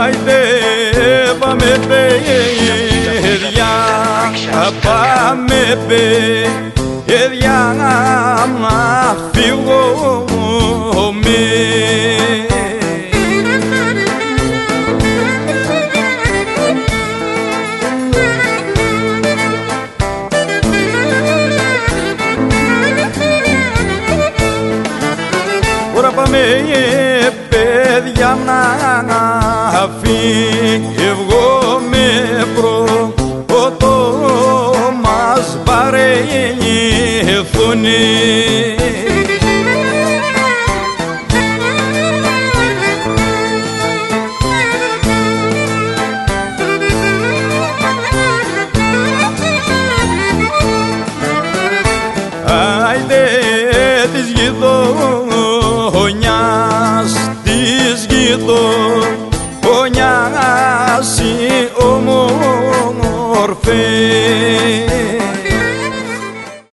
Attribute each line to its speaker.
Speaker 1: Άιντε πάμε παιδιά, πάμε παιδιά να φύγουμε. Ωρα πάμε παιδιά να φύγουμε πρώτο μας βαρεθούνε. Άιντε της γειτονιάς, της γειτονιάς οι όμορφες